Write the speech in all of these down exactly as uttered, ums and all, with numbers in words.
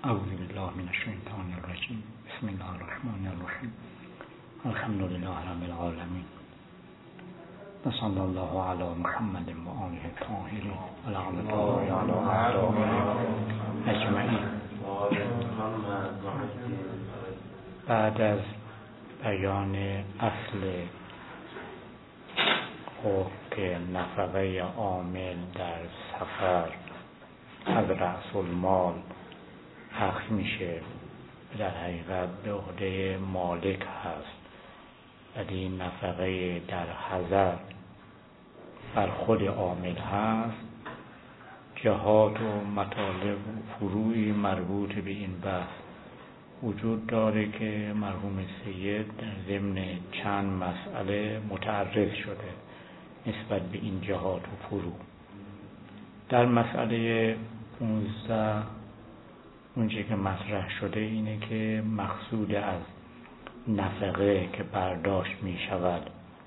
اعوذ بالله من الشیطان الرجیم. بسم الله الرحمن الرحیم. الحمد لله رب العالمین و صلی الله علی محمد و آله الطاهرین و لعنة الله علی اعدائهم اجمعین. بعد از بیان اصل حکم نفقه عامل در سفر از رأس المال حق میشه، در حقیقت به عهده مالک هست، ولی نفقه در حضر بر خود عامل هست. جهات و مطالب و فروعی مربوط به این بحث وجود داره که مرحوم سید در ضمن چند مسئله متعرض شده نسبت به این جهات و فروع. در مسئله پونزده اونچه که مطرح شده اینه که مقصود از نفقه که برداشت می شود،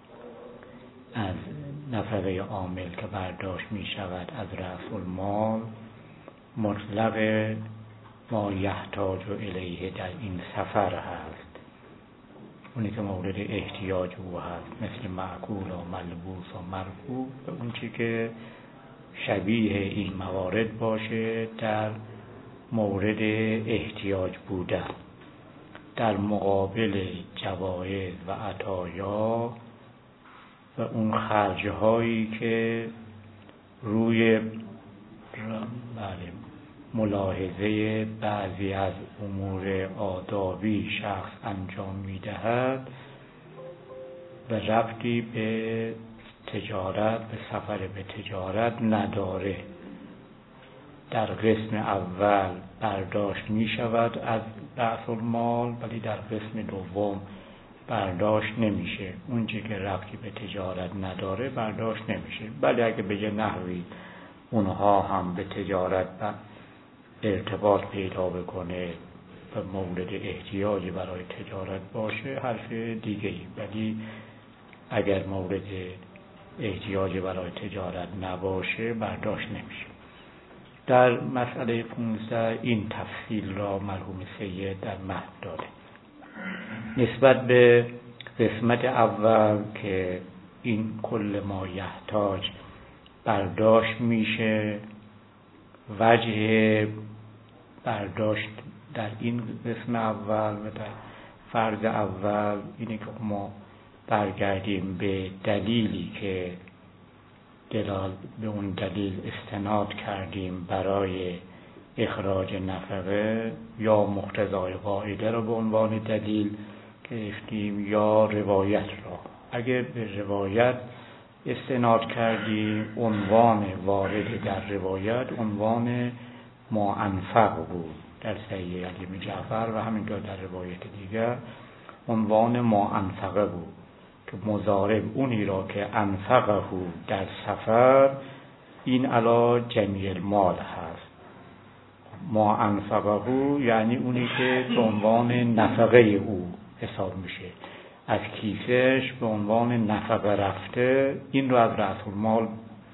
از نفقه عامل که برداشت می شود از رأس المال، مطلق ما یحتاج الیه در این سفر هست، اونی که مورد احتیاج او هست، مثل معقول و ملبوس و مرکوب، و اونچه که شبیه این موارد باشه در مورد احتیاج بودن، در مقابل جوایز و عطایا و اون خرجهایی که روی بله ملاحظه بعضی از امور آدابی شخص انجام می‌دهد و ربطی به تجارت، به سفر به تجارت نداره. در قسم اول برداشت می شود از رأس المال، ولی در قسم دوم برداشت نمیشه. اونچه که ربطی به تجارت نداره برداشت نمیشه، ولی اگه به یه نحوی اونها هم به تجارت ارتباط پیدا بکنه و مورد احتیاجی برای تجارت باشه حرف دیگه ای، ولی اگر مورد احتیاجی برای تجارت نباشه برداشت نمیشه. در مسئله پونزده این تفصیل را مرحوم سید در متن داده. نسبت به قسمت اول که این کل ما یحتاج برداشت میشه، وجه برداشت در این قسم اول و در فرض اول اینه که ما برگردیم به دلیلی که دلال به اون دلیل استناد کردیم برای اخراج نفقه، یا مقتضای قاعده را به عنوان دلیل گرفتیم یا روایت را. اگر به روایت استناد کردیم، عنوان وارد در روایت عنوان ما انفق بود در صحیح علی بن جعفر و همینطور در روایت دیگر عنوان ما انفقه بود که مضارب اونی را که انفقه در سفر این علا جمیع المال هست. ما انفقه یعنی اونی که به عنوان نفقه او حساب میشه، از کیسش به عنوان نفقه رفته، این رو از رأس المال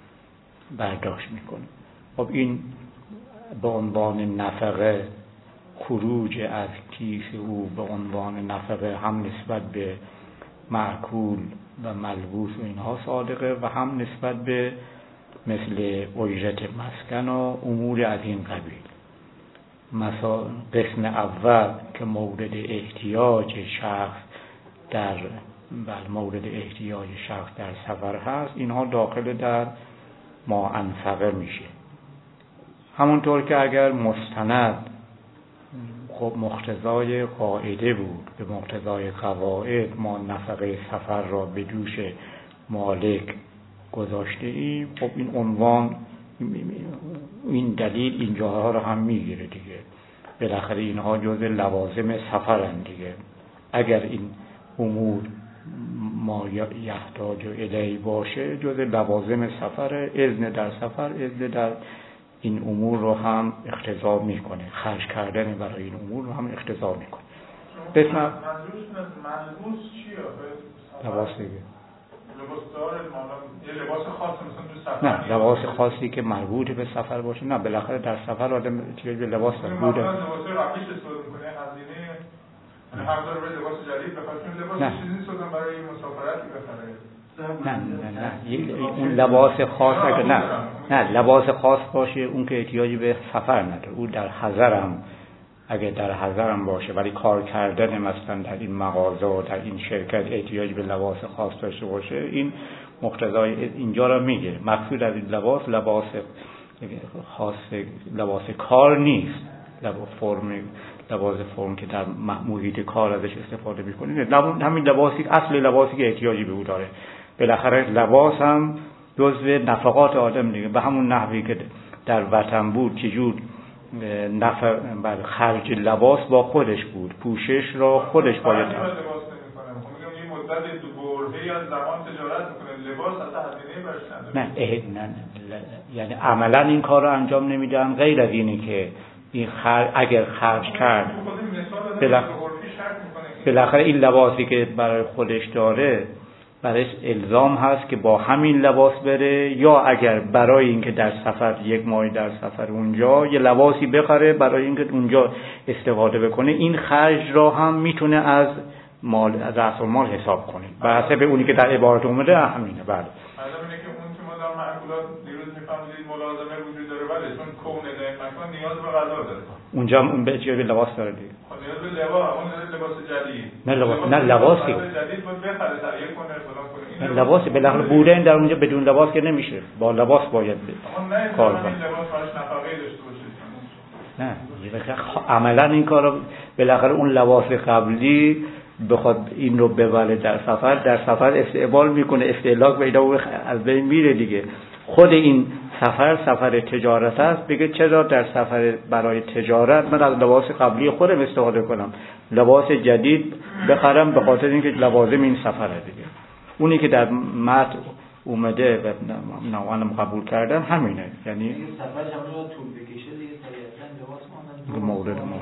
برداشت میکنه. خب این به عنوان نفقه خروج از کیس او به عنوان نفقه هم نسبت به معقول و ملبوس و اینها صادقه و هم نسبت به مثل اجرت مسکن و امور از این قبیل. مثلا قسم اول که مورد احتیاج شخص در بل مورد احتیاج شخص در سفر هست، اینها داخل در ما انفقه میشه. همونطور که اگر مستند خب مقتضای قاعده بود، به مقتضای قواعد ما نفقه سفر را به دوش مالک گذاشته ایم، خب این عنوان این دلیل این جاها را هم میگیره دیگه. بالاخره اینها جز لوازم سفرن دیگه. اگر این امور ما یحتاج الیه باشه جز لوازم سفر، اذن در سفر اذن در این امور رو هم اقتضا میکنه، خرج کردن برای این امور رو هم اقتضا میکنه. قسم منظورش ملبوس چیه؟ لباس دیگه. لباسدار یه لباس خاص مثلا تو سفر نه لباس خاصی که مربوط به سفر باشه نه بالاخره در سفر آدم چیزی به لباس داره بوده مثلا لباس قبلیش استفاده می‌کنه هزینه هم داره به لباس جدید بخواد چون لباس چیزی نیست برای مسافرتی بخره. نه نه نه اون لباس خاص اگه نه نه لباس خاص باشه اون که احتیاجی به سفر نداره اون در حضرم اگه در حضرم باشه ولی کار کردن مثلا در این مغازه و در این شرکت احتیاج به لباس خاص داشته باشه این مقتضای اینجا را میگه. مقصود از این لباس لباس خاص لباس کار نیست، لباس فرم لباس فرم که در محیط کار ازش استفاده میکنید همین لباسی اصل لباسی که احتیاجی به او داره. بالاخره لباس هم جزو نفقات آدم دیگه، به همون نحوی که در وطن بود چجور نفر بر خرج لباس با خودش بود، پوشش را خودش باید لباس نمی‌کنه. میگم این مدت دو برهه‌ای از زمان تجارت میکنه، لباس اصلا هزینه‌ای برش نداره. نه نه نه یعنی عملا این کار رو انجام نمیدن غیر از اینی که این خر... اگر خرج کرد بالاخره این لباسی که برای خودش داره برایش الزام هست که با همین لباس بره، یا اگر برای اینکه در سفر یک ماه در سفر اونجا یه لباسی بخره برای اینکه اونجا استفاده بکنه، این خرج را هم میتونه از مال از رأس المال حساب کنه بر حسب اونی که در عبارت اومده همینه. بله معلومه اینه که اون که ما در معقولات دیروز میفهمید ملازمه وجود داره، ولی چون کون در مکان نیاز به غذا داره، اونجا اون به جای لباس داره دیگه. خب نیاز به لباس، اون لباس جدید نه لباس نه لباسی جدید بود بخره تغییر کنه فلان کنه. این لباس بالاخره بودن در اونجا بدون لباس که نمیشه، با لباس باید کار کنه. لباس براش نفقه داشته باشه. نه عملا این کارو بالاخره اون لباس قبلی بخواد این رو ببره در سفر در سفر استعمال میکنه، استهلاک پیدا و از بین میره دیگه. خود این سفر سفر تجارت است، بگه چرا در سفر برای تجارت من از لباس قبلی خودم استفاده کنم، لباس جدید بخرم به خاطر اینکه لوازم این سفره دیگه. اونی که در متن اومده و نوعاً قبول کردم همینه، یعنی این سفر هم رو طول بکشه دیگه طبیعتاً لباس مورد مورد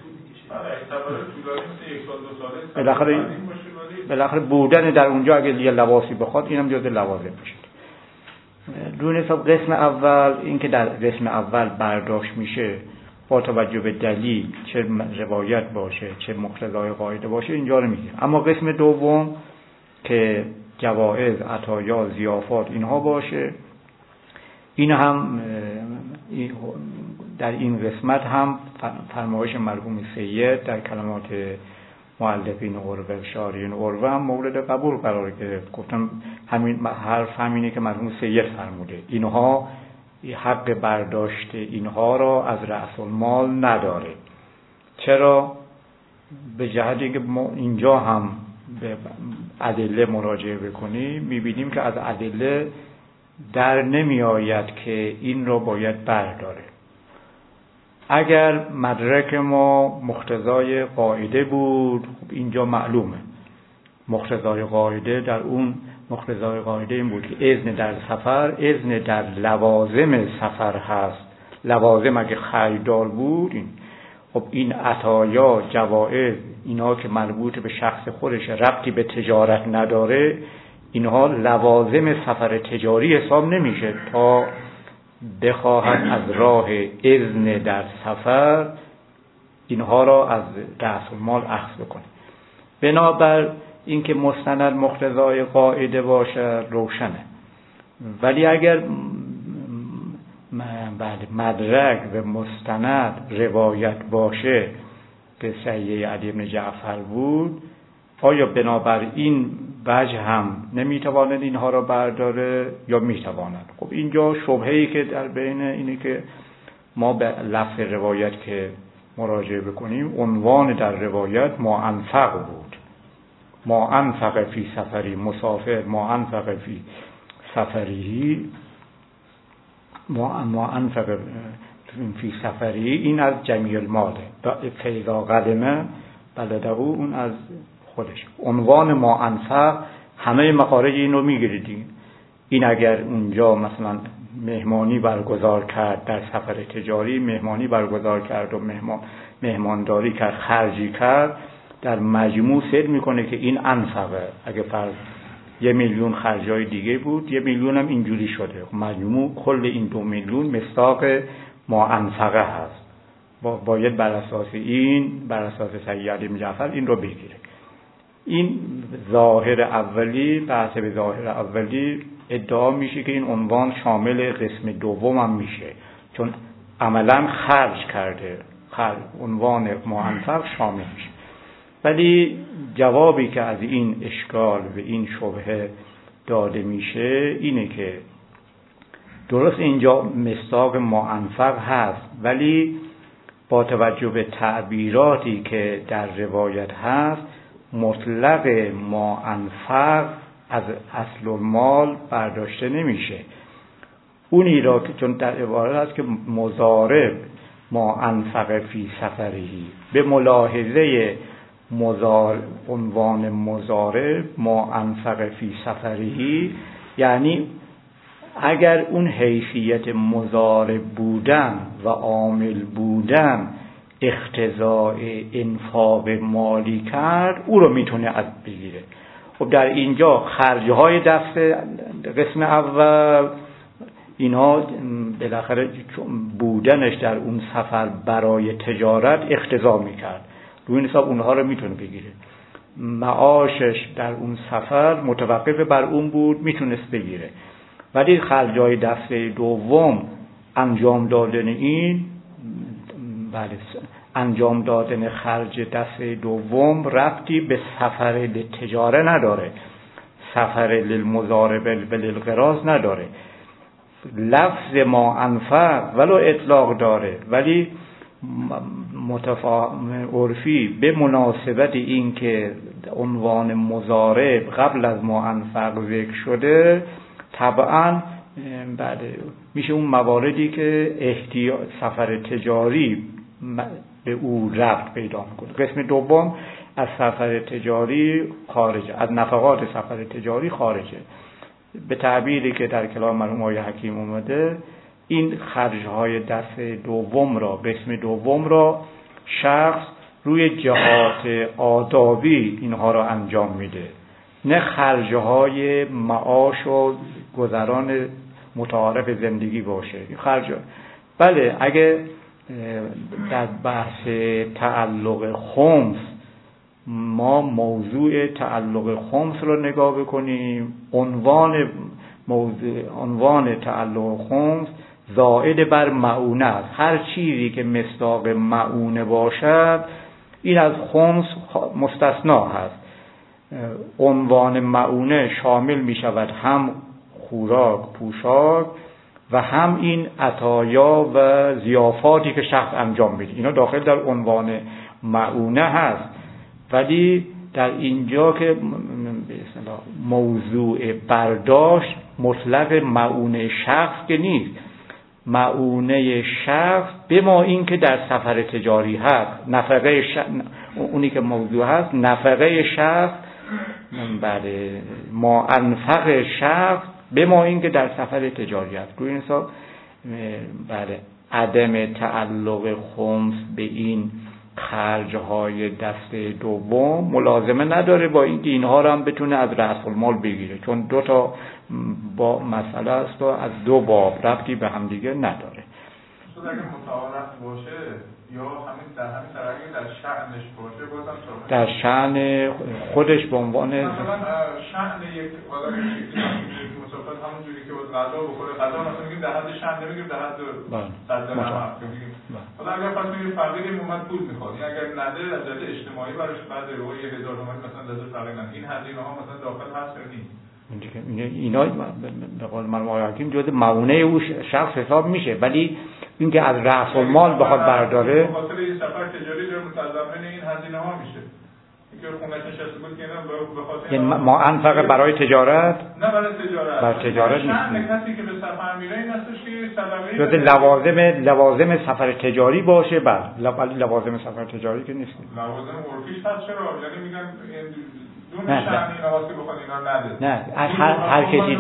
بالاخره بالاخره بودن در اونجا اگه یه لباسی بخواد اینم جز لوازم میشه. دون حساب قسم اول این که در قسم اول برداشت میشه با توجه به دلیل چه روایت باشه چه مقتضای قاعده باشه اینجا رو میگه. اما قسم دوم که جوائز عطایا ضیافات اینها باشه، این هم در این قسمت هم فرمایش مرحوم سید در کلمات مؤلفین قربه و شارحین قربه هم مورد قبول قرار گرفت. گفتم همین حرف همینه که مرحوم سید فرموده، اینها حق برداشت اینها را از رأس المال نداره. چرا؟ به جهت اینکه ما اینجا هم به ادله مراجعه بکنیم میبینیم که از ادله در نمی آید که این را باید برداره. اگر مدرک ما مقتضای قاعده بود، خب اینجا معلومه مقتضای قاعده در اون مقتضای قاعده این بود که اذن در سفر اذن در لوازم سفر هست. لوازم اگه خریدار بود این خب این عطایا جوائز اینا که مربوط به شخص خودش ربطی به تجارت نداره، اینها لوازم سفر تجاری حساب نمیشه تا بخواهد از راه اذن در سفر اینها را از رأس المال اخذ بکنه. بنابر اینکه مستند مقتضای قاعده باشه روشنه، ولی اگر بله مدرک و مستند روایت باشه که صحیح علی بن جعفر بود، آیا بنابر این وجه هم نمیتواند اینها را برداره یا میتواند؟ خب اینجا شبهه‌ای که در بین اینه که ما به لفظ روایت که مراجعه بکنیم، عنوان در روایت ما انفق بود، ما انفق فی سفری مسافر، ما انفق فی سفری ما ما انفق فی سفری، این از جمیع المال، فیضا قدمه بلده اون از خودش. عنوان ما انفق همه مخارج اینو میگیردیم. این اگر اونجا مثلا مهمانی برگزار کرد در سفر تجاری، مهمانی برگزار کرد و مهمان مهمانداری کرد، خرجی کرد، در مجموع سر میکنه که این انفقه. اگه فرض یه میلیون خرجای دیگه بود، یه میلیون هم اینجوری شده. مجموع کل این دو میلیون مصداق ما انفقه هست. با باید بر اساس این، بر اساس سید علی بن جعفر این رو بگیره. این ظاهر اولی، بحث به ظاهر اولی ادعا میشه که این عنوان شامل قسم دوم هم میشه، چون عملا خرج کرده، خرج عنوان ما انفق شامل میشه. ولی جوابی که از این اشکال و این شبهه داده میشه اینه که درست اینجا مصداق ما انفق هست، ولی با توجه به تعبیراتی که در روایت هست مطلق ما انفق از اصل المال برداشته نمیشه. اونی را که چون در عبارت هست که مضارب ما انفق فی سفرهی، به ملاحظه مضارب، عنوان مضارب ما انفق فی سفرهی، یعنی اگر اون حیثیت مضارب بودن و عامل بودن اقتضای انفاق مالی کرد، او رو میتونه از بگیره. خب در اینجا خرجهای دست قسم اول اینا بالاخره بودنش در اون سفر برای تجارت اقتضا میکرد، روی این حساب اونها رو میتونه بگیره. معاشش در اون سفر متوقف بر اون بود، میتونست بگیره. ولی خرجای دسته دوم انجام دادن این، بله، انجام دادن خرج دسته دوم ربطی به سفر تجاره نداره، سفر للمضارب للقراض نداره. لفظ ما انفق ولو اطلاق داره، ولی متفاهم عرفی به مناسبت این که عنوان مضارب قبل از ما انفق ذکر شده، طبعا بله میشه اون مواردی که احتیاج سفر تجاری به او ربط پیدا میکنه. قسم دوم از سفر تجاری خارجه، از نفقات سفر تجاری خارجه. به تعبیری که در کلام مرحوم آقای حکیم اومده، این خرجهای دست دوم را، قسم دوم را شخص روی جهات آدابی اینها را انجام میده، نه خرجهای معاش و گذران متعارف زندگی باشه. خرج بله اگه در بحث تعلق خمس ما موضوع تعلق خمس رو نگاه بکنیم، عنوان موضوع عنوان تعلق خمس زائد بر معونه است. هر چیزی که مصداق معونه باشد این از خمس مستثنا هست. عنوان معونه شامل می شود هم خوراک، پوشاک و هم این عطایا و ضیافاتی که شخص انجام میده، اینا داخل در عنوان معونه هست. ولی در اینجا که به اصطلاح موضوع برداشت مطلق معونه شخص که نیست، معونه شخص به ما این که در سفر تجاری هست، نفقه شخص اونی که موضوع هست، نفقه شخص بله ما انفق شخص به ما این که در سفر تجاری هست. روی این حساب بله عدم تعلق خمس به این خرجهای دست دوم ملازمه نداره با اینکه اینها رو هم بتونه از رأس المال بگیره، چون دو تا با مسئله است و از دو باب ربطی به هم دیگه نداره. شد اگه متعارف باشه یا همین در همین طرحی در شأنش باشه بازم شامل در شأن خودش به عنوان مثلا شأن یک آدم یک مسافر همون جوری که باید غذا بخوره، غذا مثلا میگیم در حد شأن نمیگیم در حد صد درهم میگیم. حالا اگر پس میگیم فقیر مومد پول میخواد، این اگر نده از جهت اجتماعی براش بعد روی یک هزار تومان مثلا در فقیر نده، این هزینه ها مثلا داخل هست یا نیست؟ اینا به قول مرحوم آقای حکیم جزء معونه او شخص حساب میشه، ولی اینکه از رأس المال بخواد برداره به خاطر این سفر تجاری در متضمن این هزینه ها میشه. اینکه خونش نشسته بود که اینا به خاطر یعنی ما انفق برای تجارت، نه برای تجارت، برای تجارت نیست. کسی که به سفر میره این هستش که صدقه جزء لوازم لوازم سفر تجاری باشه، بله ولی لوازم سفر تجاری که نیست. لوازم عرفیش هست. چرا؟ یعنی میگن دون شأن اینا واسه بخواد اینا نده. نه هر هر کسی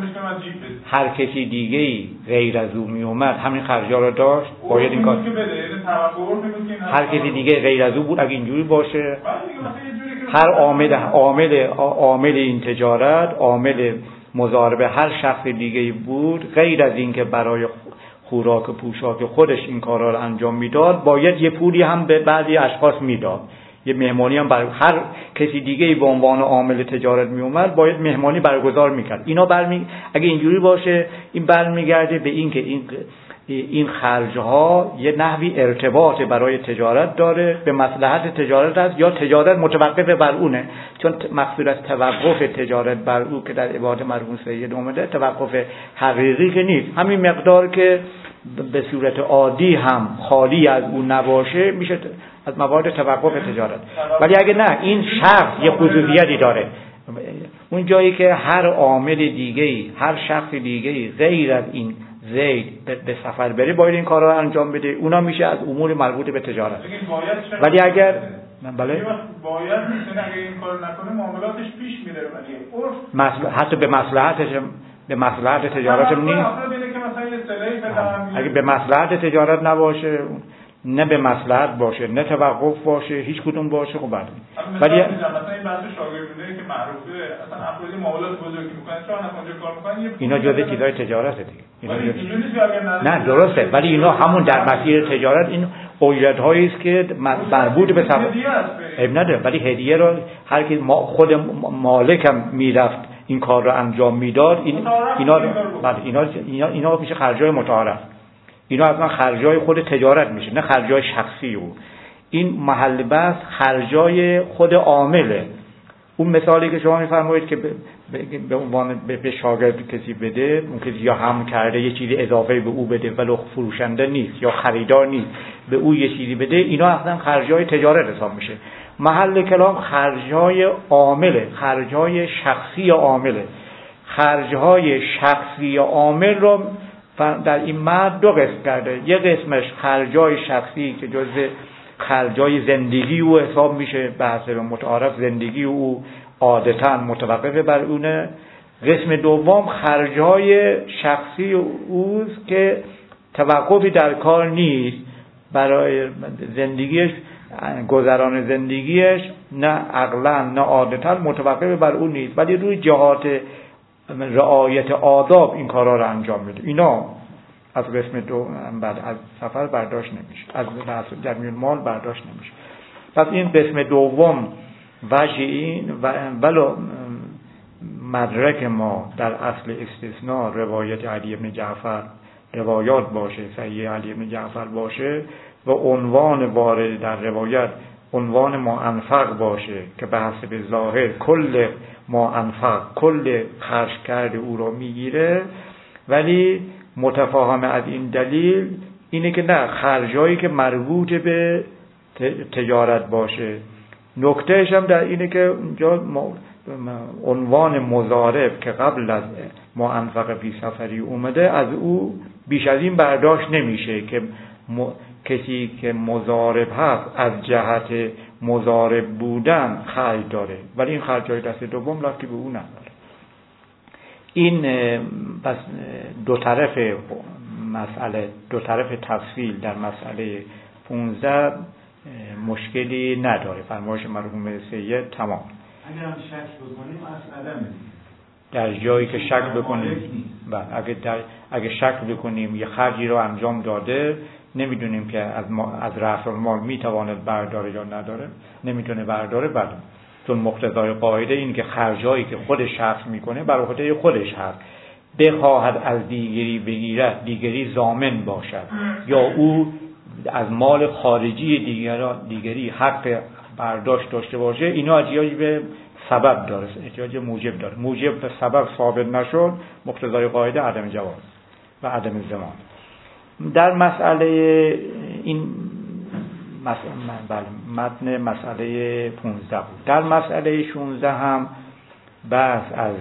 هر کسی دیگه ای غیر از او می اومد همین خرجا رو داشت، باید این کار که بده. یعنی توقع بود که هر کسی دیگه غیر از او بود اگه اینجوری باشه هر عامل عامل عامل این تجارت، عامل مضاربه هر شخص دیگه‌ای بود، غیر از این که برای خوراک و پوشاک خودش این کارا رو انجام میداد، باید یه پولی هم به بعضی اشخاص میداد. یه مهمانی هم برای هر کسی دیگه‌ای به عنوان عامل تجارت می اومد، باید مهمانی برگزار میکرد. اینا برمی اگه اینجوری باشه، این برمیگرده به این که این این خرجها یه نحوی ارتباط برای تجارت داره، به مصلحت تجارت است، یا تجارت متوقف بر اونه. چون مقصود از توقف تجارت بر او که در عبارت مرحوم سید اومده، توقف حقیقی که نیست. همین مقدار که به صورت عادی هم خالی از او نباشه میشه از موارد توقف تجارت. ولی اگه نه، این شخص یه خصوصیتی داره، اون جایی که هر عامل دیگه‌ای، هر شخص دیگه‌ای غیر از این زید به سفر بره باید این کارا رو انجام بده، اونا میشه از امور مربوط به تجارت. ولی اگر من بله باید نیست، اگه این کار نکنه معاملاتش پیش میره، ولی مصل... حتی به مصلحتش به مصلحت تجارت نیست. اگه به مصلحت تجارت نباشه، نه به مصلحت باشه، نه توقف باشه، هیچ کدوم باشه، خب بعد ولی مثلا این بحث شاگردونه که معروفه، اصلا افرادی معاملات بزرگی میکنن، چون اونجا کار میکنن، اینا جزء چیزای تجارته دیگه. اینا جزء... نه درسته، ولی اینا همون در مسیر تجارت این اوجدهایی است که مربوط به سفر عیب نداره، ولی هدیه رو هر کی خود مالک هم میرفت این کار رو انجام میداد، این اینا بعد اینا اینا اینا میشه خرجای متعارف. اینا اصلا خرجای خود تجارت میشه، نه خرجای شخصی او. این محل بحث خرجای خود عامله. اون مثالی که شما میفرمایید که به عنوان به شاگرد کسی بده، اون کسی یا هم کرده یه چیزی اضافه به او بده ولو فروشنده نیست یا خریدار نیست، به او یه چیزی بده، اینا اصلا خرجای تجارت حساب میشه. محل کلام خرجای عامله، خرجای شخصی عامله. خرجهای شخصی عامل رو در این متن دو قسم کرده. یه قسمش خرجای شخصی که جزء خرجای زندگی او حساب میشه، به حسب متعارف زندگی او عادتا متوقف بر اونه. قسم دوم خرجای شخصی اوست که توقفی در کار نیست، برای زندگیش، گذران زندگیش نه عقلا نه عادتا متوقف بر اون نیست، ولی روی جهات رعایت آداب این کارا رو انجام میده. اینا از قسم دو بعد از سفر برداشت نمیشه، از جمعی مال برداشت نمیشه. پس این قسم دوم وجه این و ولو مدرک ما در اصل استثناء روایت علی بن جعفر روایات باشه، صحیح علی بن جعفر باشه و عنوان وارد در روایت عنوان ما انفق باشه که به حسب ظاهر کل ما انفق کل خرج کرده او رو میگیره، ولی متفاهم از این دلیل اینه که نه، خرجایی که مربوط به تجارت باشه. نکتهش هم در اینه که اونجا عنوان مضارب که قبل از ما انفق فی سفری اومده، از او بیش از این برداشت نمیشه که م... کسی که مضارب هست از جهت مضارب بودن خرج داره، ولی این خرجای دست دوم رفتی به او نداره. این بس دو طرف مسئله، دو طرف تفصیل در مسئله پونزده مشکلی نداره. فرمایش مرحوم سید تمام. اگر هم شک بکنیم مسئله میدیم در جایی که شک بکنیم، بله اگه در اگه شک بکنیم یه خرجی رو انجام داده، نمیدونیم که از ما از رأس المال میتواند برداره یا نداره، نمیتونه برداره، بله، چون مقتضای قاعده این که خرجایی که خود شخص میکنه بر عهده خودش هست، بخواهد از دیگری بگیرد دیگری ضامن باشد یا او از مال خارجی دیگران دیگری حق برداشت داشته باشه، اینا احتیاج به سبب داره، احتیاج موجب داره. موجب به سبب ثابت نشد، مقتضای قاعده عدم جواز و عدم زمان. در مسئله این مسئله بله متن مسئله پانزده بود. در مسئله شانزده هم بحث از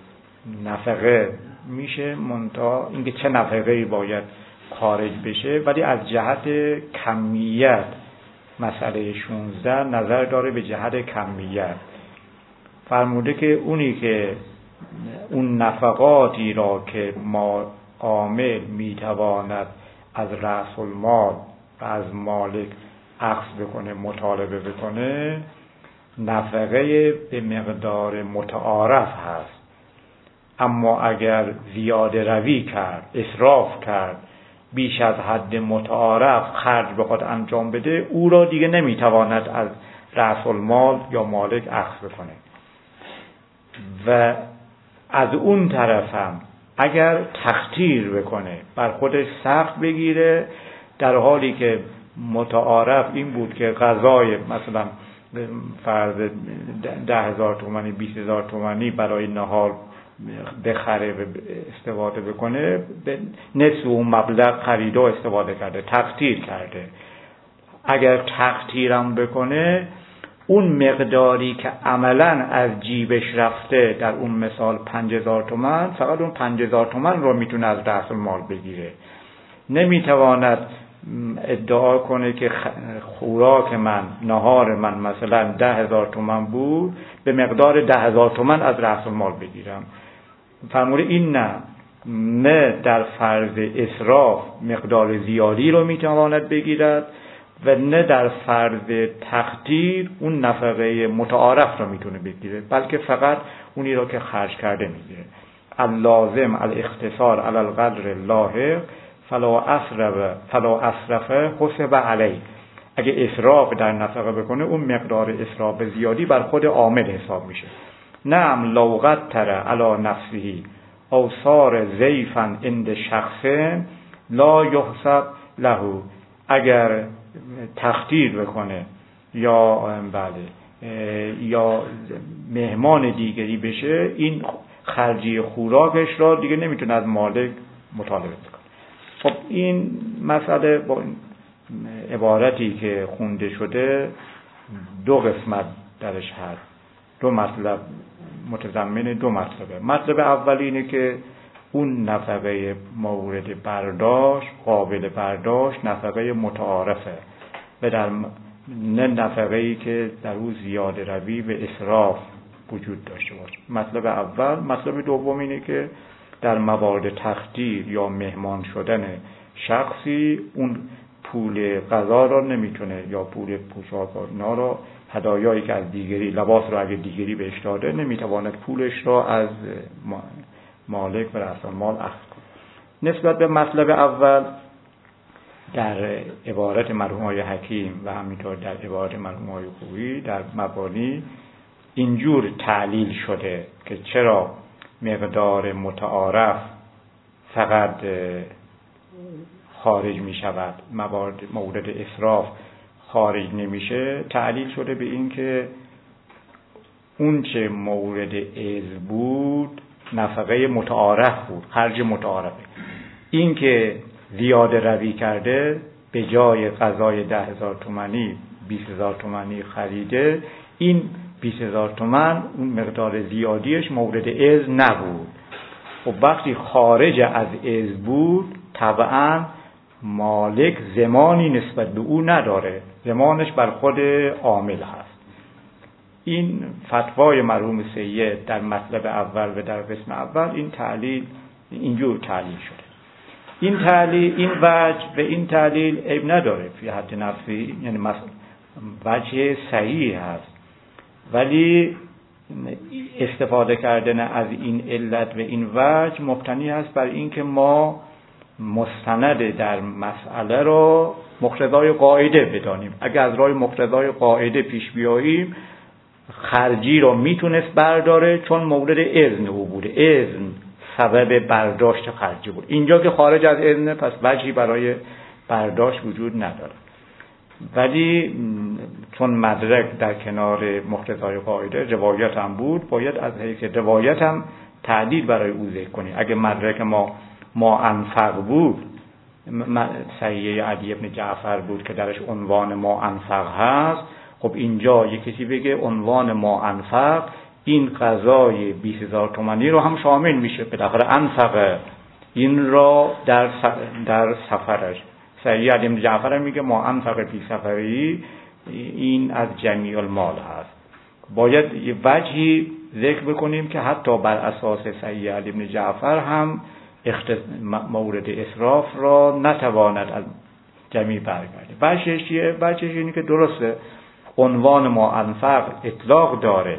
نفقه میشه، منتها اینکه چه نفقه‌ای باید خارج بشه، ولی از جهت کمیت مسئله شانزده نظر داره به جهت کمیت. فرموده که اونی که اون نفقاتی را که ما عامل میتواند از رأس المال و از مالک اخذ بکنه، مطالبه بکنه، نفقه به مقدار متعارف هست، اما اگر زیاده روی کرد، اسراف کرد، بیش از حد متعارف خرج بخواد انجام بده، او را دیگه نمیتواند از رأس المال یا مالک اخذ بکنه. و از اون طرف هم اگر تخطیر بکنه، بر خودش سخت بگیره، در حالی که متعارف این بود که غذای مثلا فرض ده هزار تومانی، بیست هزار تومانی برای نهار بخره و استفاده بکنه، به نصف اون مبلغ خرید و استفاده کرده، تخطیر کرده. اگر تخطیرم بکنه، اون مقداری که عملاً از جیبش رفته، در اون مثال پنج هزار تومان، فقط اون پنج هزار تومان رو میتونه از رأس المال بگیره. نمیتواند ادعا کنه که خوراک من، نهار من مثلا ده هزار تومان بود، به مقدار ده هزار تومان از رأس المال بگیرم. فرموده این نه، نه در فرض اسراف مقدار زیادی رو میتواند بگیرد و نه در فرض تقدیر اون نفقه متعارف رو میتونه بگیره، بلکه فقط اونی رو که خرج کرده میگیره. اللازم الاختصار علی القدر اللاحق فلا اسرف فلا اسرف حسب علی. اگه اسراف در نفقه بکنه، اون مقدار اسراف زیادی بر خود عامل حساب میشه. نعم لو قدر علی نفسه او صار ضیفا عند شخص لا یحسب له. اگر تخدیر بکنه یا بله یا مهمان دیگری بشه، این خرجی خوراکش را دیگه نمیتونه از مالک مطالبه کنه. خب این مسئله با عبارتی که خونده شده دو قسمت درش هست، دو مطلب متضمن دو مطلبه. مطلب اول اینه که اون نفقه مورد برداشت، قابل برداشت، نفقه متعارفه و در نه نفقه‌ای که در او زیاده روی و اسراف وجود داشته باشه. مطلب اول. مطلب دوم اینه که در موارد تخدیر یا مهمان شدن شخصی، اون پول غذا را نمیتونه یا پول پوشاک اینا را، هدایایی که از دیگری، لباس را اگه دیگری بهش داده، نمیتواند پولش را از مالک و رأس المال اخذ کنه. نسبت به مطلب اول، در عبارت مرحوم‌های حکیم و همینطور در عبارت مرحوم‌های خویی در مبانی اینجور تعلیل شده که چرا مقدار متعارف فقط خارج می شود، مورد اسراف خارج نمیشه. تعلیل شده به این که اون چه مورد عز بود نفقه متعارف بود، خرج متعارفه. این که زیاده روی کرده، به جای غذای ده هزار تومانی بیست هزار تومانی خریده، این بیست هزار تومان اون مقدار زیادیش مورد عز نبود. و وقتی خارج از عز بود، طبعا مالک زمانی نسبت به او نداره، زمانش بر خود عامل هست. این فتوای مرحوم سید در مطلب اول و در قسم اول این تعلیل اینجور تعلیل شده. این تعلیل، این وجه و این تعلیل عیب نداره فی حد نفسی، یعنی وجه صحیح هست، ولی استفاده کردن از این علت و این وجه مبتنی هست بر اینکه ما مستند در مسئله رو مقتضای قاعده بدانیم. اگر از راه مقتضای قاعده پیش بیاییم، خرجی رو میتونست برداره چون مورد اذن او بوده، اذن سبب برداشت خرجی بود. اینجا که خارج از اذن، پس وجهی برای برداشت وجود نداره. ولی چون مدرک در کنار مقتضای قاعده روایت هم بود، باید از حیث روایت هم تعدیل برای او ذکر کنیم. اگه مدرک ما ما انفق بود، صحیحه علی ابن جعفر بود که درش عنوان ما انفق هست، خب اینجا یک کسی بگه عنوان ما انفق این قضای بیست هزار تومانی رو هم شامل میشه، بالاخره انفق این را در در سفرش. صحیح علی ابن جعفر میگه ما انفق فی سفری، این از جمیع المال هست. باید یه وجهی ذکر بکنیم که حتی بر اساس صحیح علی ابن جعفر هم مورد اسراف را نتواند از جمیع برگرده. وجهش چیه؟ وجهش اینه که درسته عنوان ما انفق اطلاق داره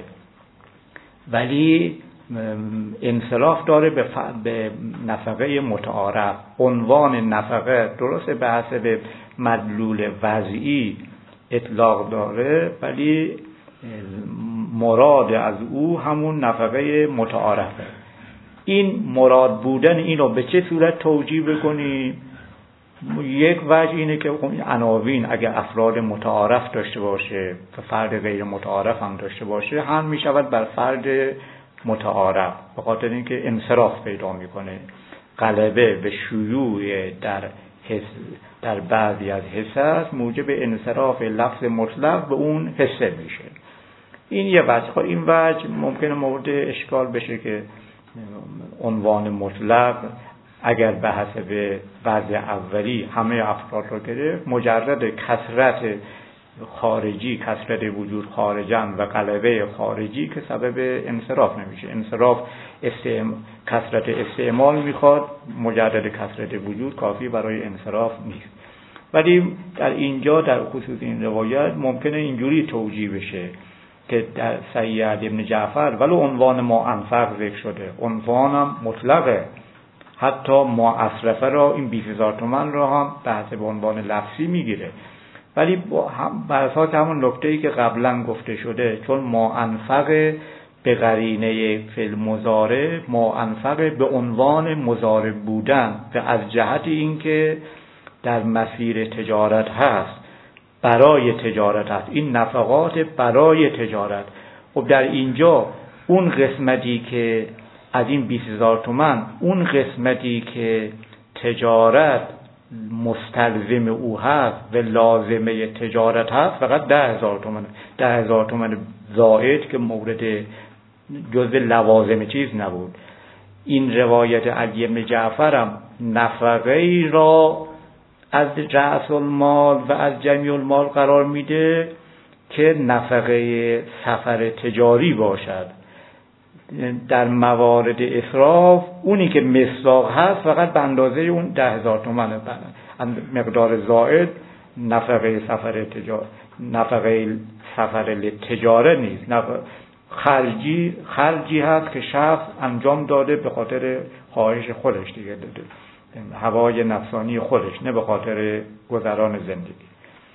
ولی انصراف داره به, ف... به نفقه متعارف. عنوان نفقه درسته به حسب مدلول وضعی اطلاق داره ولی مراد از او همون نفقه متعارفه. این مراد بودن این رو به چه صورت توجیه بکنیم؟ یک وجه اینه که عناوین اگر افراد متعارف داشته باشه و فرد غیر متعارف هم داشته باشه هم می شود بر فرد متعارف، به خاطر اینکه انصراف پیدا میکنه. غلبه به شیوع در حس در بعضی از حصص موجب انصراف لفظ مطلق به اون حصه میشه. این یه وجه. این وجه ممکنه مورد اشکال بشه که عنوان مطلق اگر به حسب وضع اولی همه افراد رو گرفت، مجرد کثرت خارجی، کثرت وجود خارجن و غلبه خارجی که سبب انصراف نمیشه. انصراف استعم... کثرت استعمال میخواد، مجرد کثرت وجود کافی برای انصراف نیست. ولی در اینجا در خصوص این روایت ممکنه اینجوری توجیه بشه که در صحیح علی بن جعفر ولو عنوان ما انفق ذکر شده، عنوانم مطلقه، حتی ما اصرفه را این بیست هزار تومن را هم به حسب عنوان لفظی میگیره، ولی بر اساس همون نکته‌ای که قبلا گفته شده، چون ما انفق به قرینه فعل مضارع، ما انفق به عنوان مضارع بودن و از جهت اینکه در مسیر تجارت هست، برای تجارت هست، این نفقات برای تجارت. خب در اینجا اون قسمتی که از این بیست هزار تومن، اون قسمتی که تجارت مستلزم او هست و لازمه تجارت هست فقط ده هزار تومن، ده هزار تومن زائد که مورد جزء لوازم چیز نبود. این روایت علی بن جعفر هم نفقه را از رأس المال و از جمیع المال قرار میده که نفقه سفر تجاری باشد. در موارد اسراف اونی که مصداق هست فقط به اندازه اون ده هزار تومنه، مقدار زائد نفقه سفر تجاری، نفقه سفر تجاره نیست، خرجی خرجی هست که شخص انجام داده به خاطر خواهش خودش دیگه، داده هوای نفسانی خودش، نه به خاطر گذران زندگی.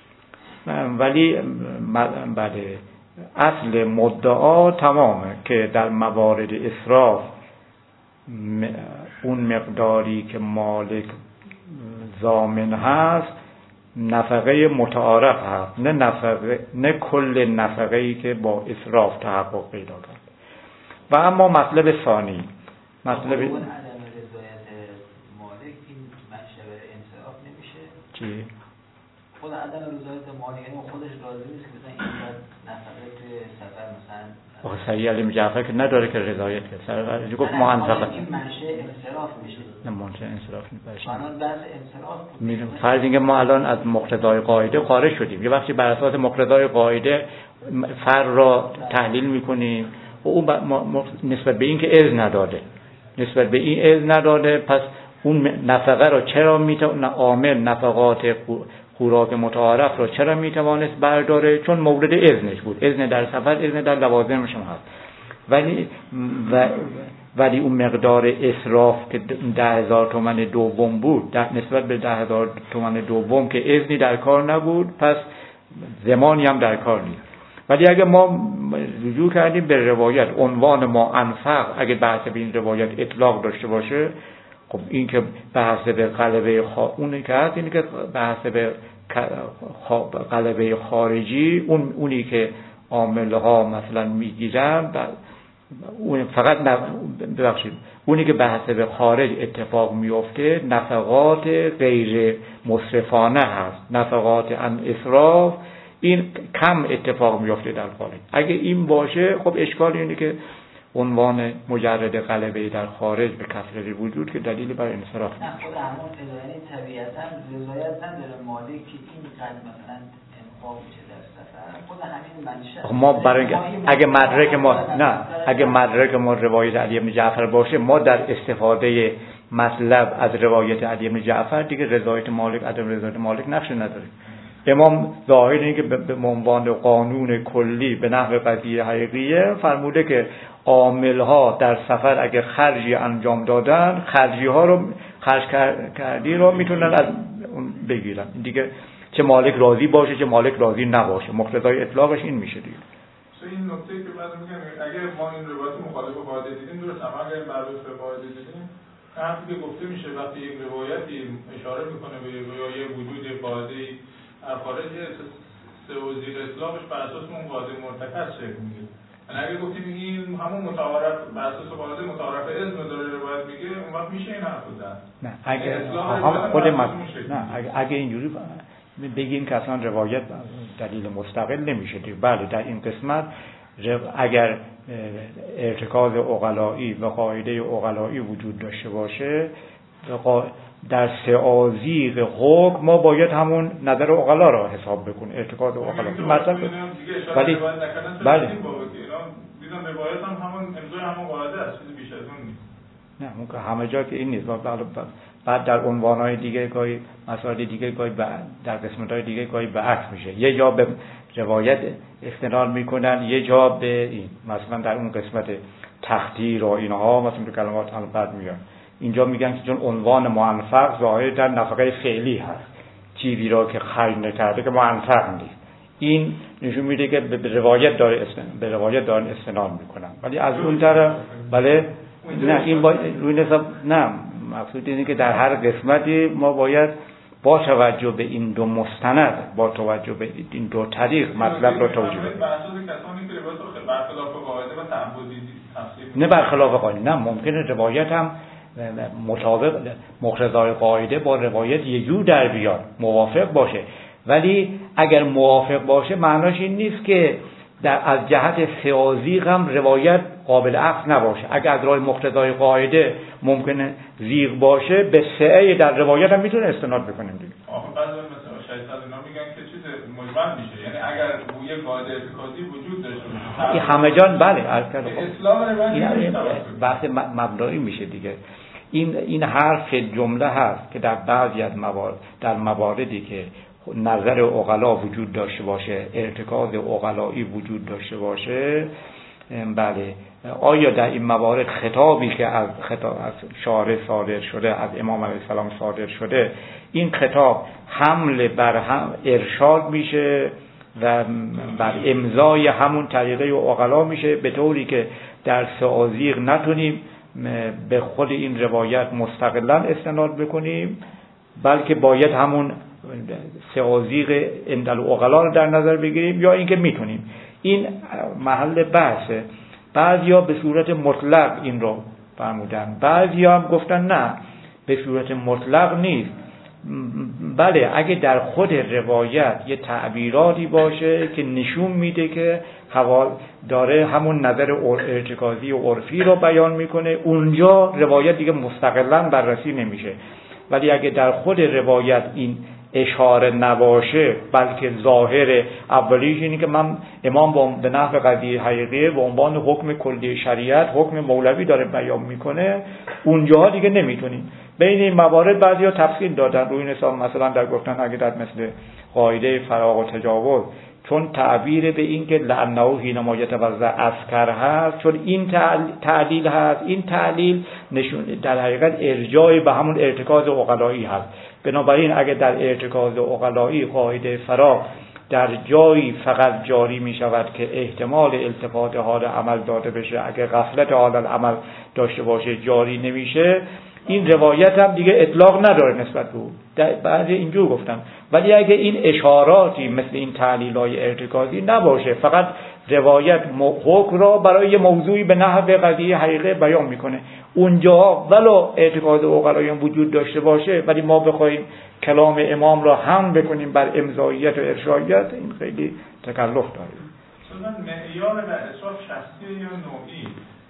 ولی بله اصل مدعا تمامه که در موارد اسراف اون مقداری که مالک ضامن هست نفقه متعارف هست، نه نفقه، نه کل نفقه‌ای که با اسراف تحقق پیدا کرد. و اما مطلب ثانی، مطلب چی؟ خود عدم رضایت مالی، یعنی خودش راضی نیست که مثلا این نفقه توی سفر مثلا آخه صحیح علی بن جعفر که نداره که رضایت کنه، سر گفت ما انفقه این منشأ انصراف میشه. نه منشأ انصراف نیست. الان بحث انصراف میریم فرض اینکه ما الان از مقتضای قاعده خارج شدیم، یه وقتی بر اساس مقتضای قاعده فر را تحلیل میکنیم و اون نسبت به این که اذن نداده، نسبت به این اذن نداده، پس اون نفقه را چرا میتونه عامل نفقات خوراک متعارف را چرا میتوانست برداره؟ چون مورد اذنش بود، اذن در سفر، اذن در لوازمش هم هست. ولی و ولی اون مقدار اسراف که ده هزار تومن دوم بود در نسبت به ده هزار تومن دوم که اذنی در کار نبود، پس زمانی هم در کار نیست. ولی اگه ما رجوع کردیم به روایت عنوان ما انفق، اگه بحث به این روایت اطلاق داشته باشه، خب این که به حسب غلبه خا... اونی که هست اینی که به حسب غلبه خارجی، اون اونی که عاملها مثلا میگیرن اون فقط نف... ببخشید اونی که به حسب خارج اتفاق میفته نفقات غیر مصرفانه هست، نفقات ان اسراف این کم اتفاق میفته در خارج. اگه این باشه خب اشکال اینه که عنوان مجرد غلبه در خارج به کثرت وجود که دلیل بر انصراف نه خود همون یعنی طبیعتا رضایت نداره مالک که این قد مثلا انفاق میشه در سفر، خود همین منشأ ما برای اگه مدرک ما نه اگه مدرک ما روایت علی بن جعفر باشه، ما در استفاده مطلب از روایت علی بن جعفر دیگه رضایت مالک عدم رضایت مالک نقش نداره. امام ظاهر اینه که به عنوان قانون کلی به نحو قضیه حقیقیه فرموده که عامل‌ها در سفر اگر خرجی انجام دادن خرجی ها رو خرج کردی رو میتونن از اون بگیرن دیگه، چه مالک راضی باشه چه مالک راضی نباشه، مقتضای اطلاقش این میشه دیگه. این نکته که بعد میگم اگر ما این روایت مخالف قاعده دیدیم درست، اما اگر مربوط به قاعده دیدیم حرفی که گفته میشه وقتی یک روایتی اشاره میکنه به روایه وجود قاعده خارج سه و زیر اطلاقش بر اساس اون قاعده مرتکز شکل میگیره. یعنی اگه گفتیم این همون متعارف بر اساس قاعده متعارف علم داره روایت میگه اون وقت میشه این حرفو زد. نه اگه هم خود ما نه اگه اگه اینجوری بگیم که اصلا روایت دلیل مستقل نمیشه دیگه. بله در این قسمت اگر ارتکاز عقلایی و قاعده عقلایی وجود داشته باشه در سعازیق حکم ما باید همون نظر عقلا را حساب بکنیم، ارتکاز عقلایی مطلب. ولی بله دیدم روایت هم همون امضای همون قاعده است، چیزی بیش از اون نیست. نه اون که همه جا که این نیست. بعد در عنوانهای دیگه گاهی مسائل دیگه گاهی در قسمت‌های دیگه گاهی به عکس میشه، یه جا به روایت استناد میکنن یه جا به این، مثلا در اون قسمت تخدیر و اینها مثلا تو کلمات هم بعد میگن اینجا میگن که چون عنوان منفق ظاهر در نفقه فعلی هست، چیزی را که خرج نکرده که منفق نیست، این نشون میده که به روایت داره استناد به روایت دارن استناد میکنن. ولی از اون طرف بله نه این با روی حساب نه، مقصود اینه که در هر قسمتی ما باید با توجه به این دو مستند با توجه به این دو طریق مطلب رو توجیه کنیم. نه برخلاف قاعده نه، ممکنه روایت هم مطابق مقتضای قاعده با روایت یه جور در بیاد موافق باشه، ولی اگر موافق باشه معناش این نیست که در از جهت سیازیق هم روایت قابل اخذ نباشه. اگر از راه مقتضای قاعده ممکنه زیغ باشه به سعه در روایت هم میتونه استناد بکنیم دیگه. آخه بعضی مثلا شایعات اینا میگن که چیز مجمل میشه، یعنی اگر بوی قاعده ارتکازی وجود داشته باشه این همه جان بله البته اصلاح روایت بحث مبنایی میشه دیگه. این این حرف جمله هست که در بعضی از موارد در مواردی که نظر عقلا وجود داشته باشه، ارتکاز عقلایی وجود داشته باشه، بله آیا در این موارد خطابی که از خطاب از شارع صادر شده، از امام علیه السلام صادر شده، این خطاب حمل بر هم ارشاد میشه و بر امضای همون طریقه عقلا میشه، به طوری که در سعازیق نتونیم به خود این روایت مستقلا استناد بکنیم، بلکه باید همون سعازیق اندل عقلا رو در نظر بگیریم، یا اینکه میتونیم. این محل بحثه. بعضیا به صورت مطلق این رو فرمودن، بعضیا هم گفتن نه به صورت مطلق نیست. بله اگه در خود روایت یه تعبیراتی باشه که نشون میده که حوال داره همون نظر ارتکازی و عرفی رو بیان میکنه، اونجا روایت دیگه مستقلا بررسی نمیشه. ولی اگه در خود روایت این اشاره نباشه، بلکه ظاهر اولیش اینه که من امام به نحو قضیه حقیقی به عنوان حکم کلی شریعت حکم مولوی داره بیان میکنه، اونجاها دیگه نمیتونیم. بین این موارد بعضیا تفصیل دادن روی این حساب، مثلا در گفتن اگه در مثل قاعده فراغ و تجاوز، چون تعبیر به این که لعنه حینما یتوضا اسکر هست، چون این تعلیل هست، این تعلیل نشون در حقیقت ارجاع به همون ارتکاز عقلایی هست. بنابراین اگر در ارتکاز عقلایی قاعده فراغ در جایی فقط جاری می شود که احتمال التفات حال عمل داده بشه، اگر غفلت حال عمل داشته باشه جاری نمیشه، این روایت هم دیگه اطلاق نداره نسبت به او. بعضی اینجور گفتن. ولی اگه این اشاراتی مثل این تعلیل‌های ارتکازی نباشه، فقط روایت حکم را برای یه موضوعی به نحو قضیه حقیقه بیان میکنه، اونجا ولو ارتکاز عقلایی وجود داشته باشه، ولی ما بخوایم کلام امام را هم بکنیم بر امضاییت و ارشادیت، این خیلی تکلف داره. مثلا معیار در اصلاح شخصی یا نوعی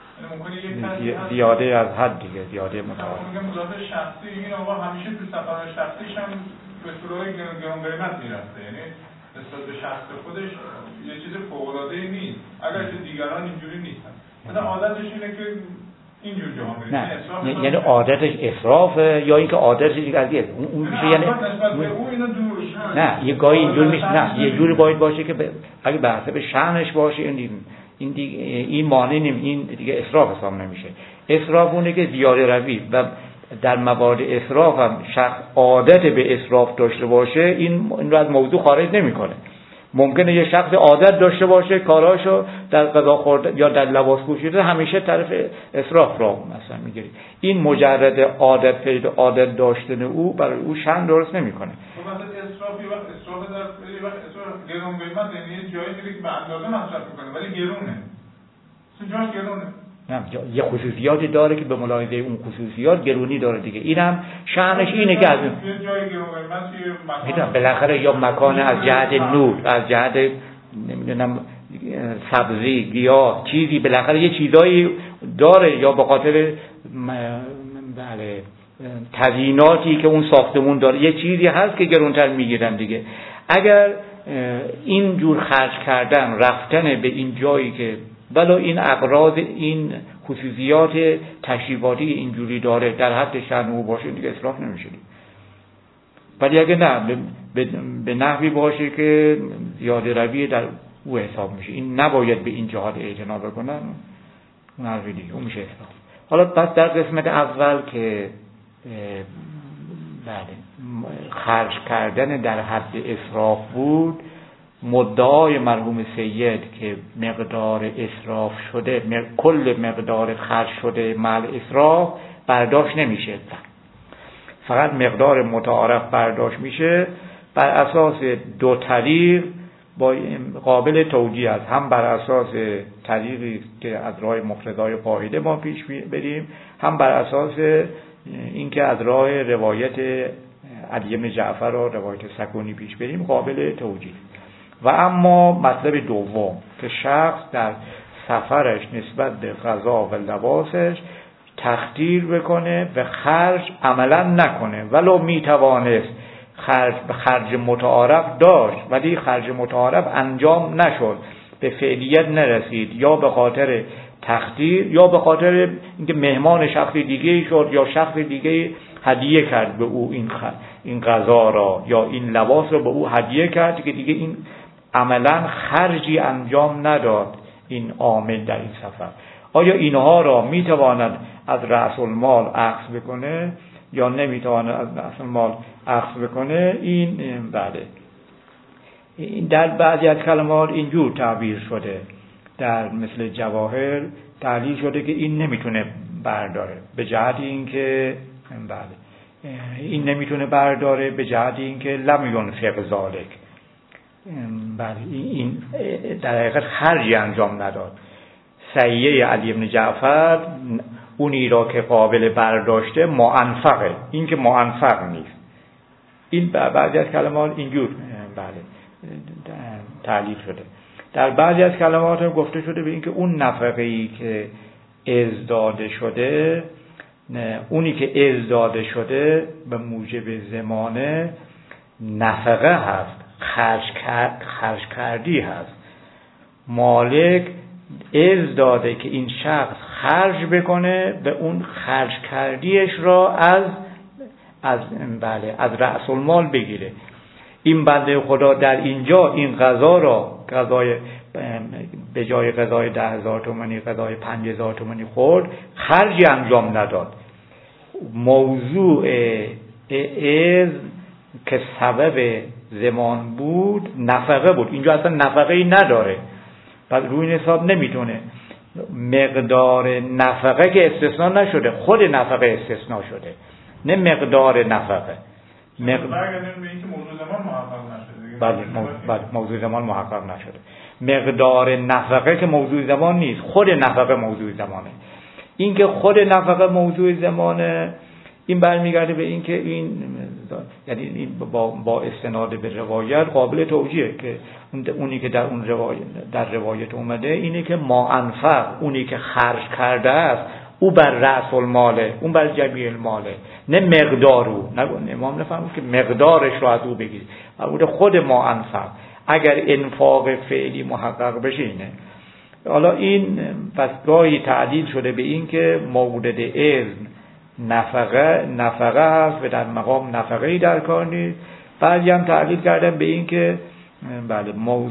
زیاده از حد دیگه، زیاده متعارف. میگم مضاد شخصی، این آقا همیشه تو سفر شخصیش هم به صورت گران قیمت میرفته، یعنی نسبت به شخص خودش یه چیز فوق‌العاده‌ای نیست، اگر که دیگران اینجوری نیستن. مثلا عادتش اینه که اینجور جهان نه یعنی عادتش اسرافه یا اینکه عادتش دیگه از اون اون میشه یعنی نه یه گاهی اینجور میشه نه یه جوری باید باشه که اگه به حسب شأنش باشه این این دیگه این مانع نیم این دیگه اسراف حساب نمیشه. اسراف اونه که زیاده روی و در موارد اسراف هم شخص عادت به اسراف داشته باشه این این رو از موضوع خارج نمیکنه. ممکنه یه شخص عادت داشته باشه کاراشو در غذا خوردن یا در لباس پوشیدن همیشه طرف اسراف را مثلا میگیری. این مجرد عادت پیدا عادت داشتن او برای او شأن درست نمیکنه. خب مثلا اسراف یه وقت اسراف در یه وقت اسراف گرون قیمت یعنی یه جایی میره که به اندازه مصرف میکنه ولی گرونه. اصلا جاش گرونه. نه یه خصوصیاتی داره که به ملاحظه اون خصوصیات گرونی داره دیگه. اینم شأنش اینه که از یه جای گرون قیمت یه مکان بالاخره یا مکان از جهت نور از جهت نمیدونم سبزی گیاه چیزی بالاخره یه چیزایی داره یا به خاطر بله تزییناتی که اون ساختمون داره یه چیزی هست که گرونتر میگیرن دیگه. اگر این جور خرج کردن رفتن به این جایی که ولو این اغراض این خصوصیات تشریفاتی اینجوری داره در حد شأن او باشه دیگه اسراف نمیشه. ولی اگه نه به, به, به نحوی باشه که زیاده روی در او حساب میشه این نباید به این جهات اعتنا بکنن اون حرفی دیگه اون میشه اسراف. حالا پس در قسمت اول که بله خرج کردن در حد اسراف بود مدعای مرحوم سید که مقدار اسراف شده کل مقدار خرج شده مع اسراف برداشت نمیشه فقط مقدار متعارف برداشت میشه بر اساس دو طریق با قابل توجیه است. هم بر اساس طریقی که از راه مقتضای قاعده ما پیش بریم هم بر اساس اینکه از راه روایت علی بن جعفر و روایت سکونی پیش بریم قابل توجیه. و اما مطلب دوم که شخص در سفرش نسبت به غذا و لباسش تخدیر بکنه و خرج عملا نکنه ولو میتوانست خرج به خرج متعارف داشت ولی خرج متعارف انجام نشد به فعلیت نرسید یا به خاطر تخدیر یا به خاطر اینکه مهمان شخص دیگه شد یا شخص دیگه هدیه کرد به او این خ... این غذا را یا این لباس را به او هدیه کرد که دیگه این عملا خرجی انجام نداد این عامل در این سفر. آیا اینها را میتواند از رأس المال اخذ بکنه یا نمیتواند از رأس المال اخذ بکنه؟ این بله این در بعضی از کلمات اینجور تعبیر شده در مثل جواهر تعلیل شده که این نمیتونه برداره به جهت اینکه بله این نمیتونه برداره به جهت اینکه لم ینفق ذالک بله این در حقیقت خرجی انجام نداد. سیه علی بن جعفر اونی را که قابل برداشته معنفقه این که معنفق نیست. این بعضی از کلمات اینجور بله تعلیل شده. در بعضی از کلمات هم گفته شده به این که اون نفقه‌ای که ازداده شده اونی که ازداده شده به موجب زمانه نفقه هست خرج کرد خرج کردی هست. مالک ازداده که این شخص خرج بکنه به اون خرج کردیش را از از بله از رأس المال بگیره. این بنده خدا در اینجا این غذا را غذای به جای غذای ده هزار تومانی غذای پنج هزار تومانی خورد خرجی انجام نداد. موضوع از که سبب زمان بود نفقه بود. اینجا اصلا نفقه ای نداره بعد روی حساب نمیتونه. مقدار نفقه که استثناء نشده خود نفقه استثناء شده نه مقدار نفقه. مقدار برگردیم به اینکه موضوع زمان محقق نشده. بله بله موضوع زمان محقق نشده. مقدار نفقه که موضوع زمان نیست خود نفقه موضوع زمانه. این که خود نفقه موضوع زمانه این برمیگرده به این که این یعنی این با با استناد به روایت قابل توجیه که اونی که در اون روایت در روایت اومده اینه که ما انفق اونی که خرج کرده است او بر رأس الماله اون بر جمیع الماله نه مقدارو نه امام نفهمید که مقدارش رو از او بگیرید اون خود ما انفق. اگر انفاق فعلی محقق بشه اینه حالا این پس گاهی تعدیل شده به این که مورد اذن نفقه نفقه هست و در مقام نفقه‌ای در کار نیست. بعضی هم تعدیل کردن به این که بله موضوع,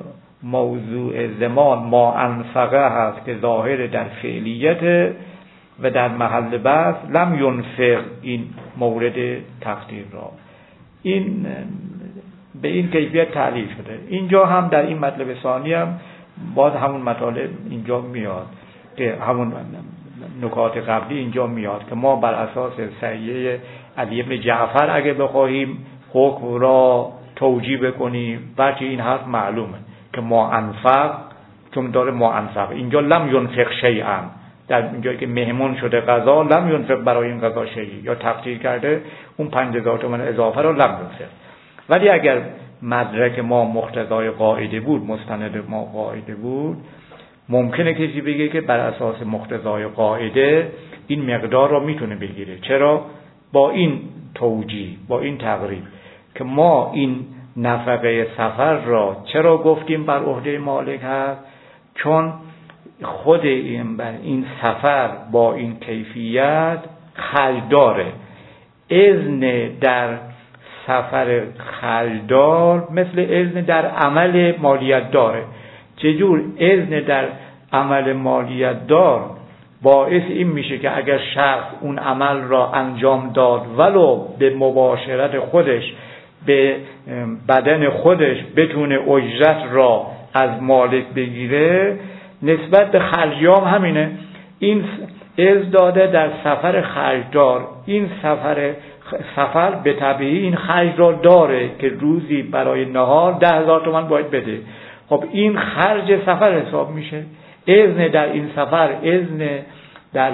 موضوع زمان ما انفقه هست که ظاهر در فعلیت و در محل بحث لم ینفق این مورد تقدیر را. این به این کیفیت تعلیل شده. اینجا هم در این مطلب ثانی هم باز همون مطالب اینجا میاد که همون نکات قبلی اینجا میاد که ما بر اساس صحیح علی بن جعفر اگه بخواهیم حکم را توجیه بکنیم، بچه این حرف معلومه که ما انفق، چون داره ما انفق، اینجا لم ینفق شیئا، در اینجایی که مهمون شده غذا لم ینفق برای این غذا شیئی، یا تقدیر کرده اون پنج هزار تومان اضافه رو لم ینفق. ولی اگر مدرک ما مقتضای قاعده بود، مستند ما قاعده بود، ممکنه کسی بگه که بر اساس مقتضای قاعده این مقدار رو میتونه بگیره. چرا؟ با این توجیه، با این تقریب که ما این نفقه سفر را چرا گفتیم بر عهده مالک هست؟ چون خود این, این سفر با این کیفیت خلداره. اذن در سفر خلدار مثل اذن در عمل مالیت داره. چجور اذن در عمل مالیت دار باعث این میشه که اگر شخص اون عمل را انجام داد ولو به مباشرت خودش به بدن خودش بتونه اجرت را از مالک بگیره، نسبت به خرجیام همینه. این اذن داده در سفر خرجدار، این سفر سفر به طبیعی این خرج را داره که روزی برای نهار ده هزار تومان باید بده. خب این خرج سفر حساب میشه. اذن در این سفر، اذن در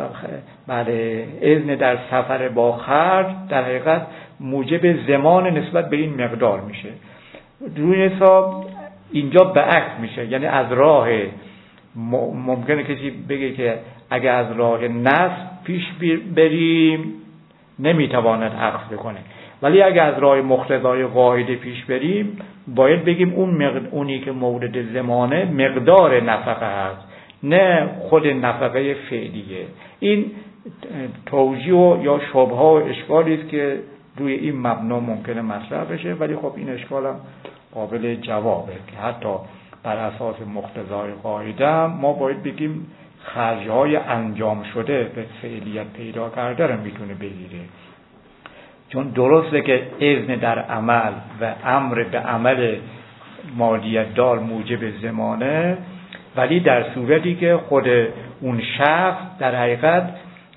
بله اذن در سفر با خرج در حقیقت موجب زمان نسبت به این مقدار میشه. روی حساب اینجا به عکس میشه، یعنی از راه ممکنه کسی بگه که اگه از راه نصب پیش بریم نمیتواند عکس بکنه، ولی اگه از راه مقتضای قاعده پیش بریم باید بگیم اون مقد... اونی که مورد زمانه مقدار نفقه هست، نه خود نفقه فعلیه. این توجیه یا شبهه و اشکالی است که روی این مبنا ممکنه مطرح بشه، ولی خب این اشکال هم قابل جوابه که حتی بر اساس مقتضای قاعده ما باید بگیم خرج‌های انجام شده به فعلیت پیدا کرده رو میتونه بگیره. چون درسته که اذن در عمل و امر به عمل مالیت دار موجب زمانه، ولی در صورتی که خود اون شخص در حقیقت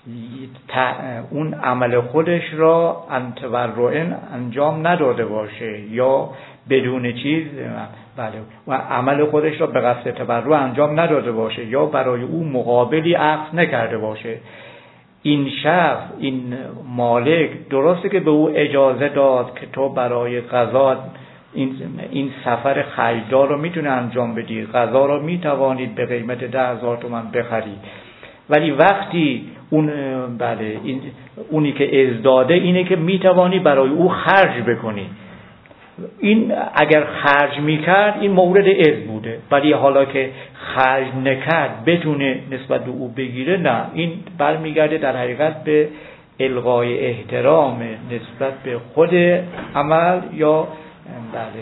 اون عمل خودش را انتورعن انجام نداده باشه یا بدون چیز بله و عمل خودش را به قصد تبرع انجام نداده باشه یا برای او مقابلی عقد نکرده باشه، این شخص این مالک درسته که به او اجازه داد که تو برای غذا این این سفر خریدار رو میتونه انجام بدی، غذا رو میتوانید به قیمت ده هزار تومان بخرید، ولی وقتی اون بله این اونی که ازداده اینه که میتوانی برای او خرج بکنی، این اگر خرج میکرد این مورد اذن بوده، ولی حالا که خرج نکرد بتونه نسبت به او بگیره، نه، این برمیگرده در حقیقت به الغای احترام نسبت به خود عمل یا بله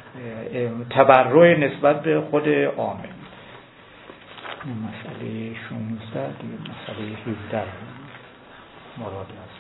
تبرع نسبت به خود عامل. مسئله شانزده مسئله هفده مراد است.